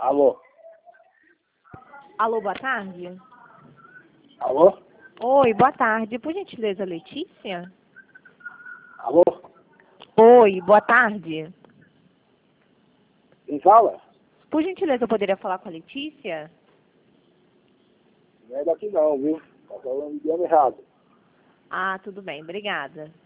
Alô? Alô, boa tarde. Alô? Oi, boa tarde. Por gentileza, Letícia? Alô? Oi, boa tarde. Quem fala? Por gentileza, eu poderia falar com a Letícia? Não é daqui não, viu? Tá falando idioma errado. Ah, tudo bem, obrigada.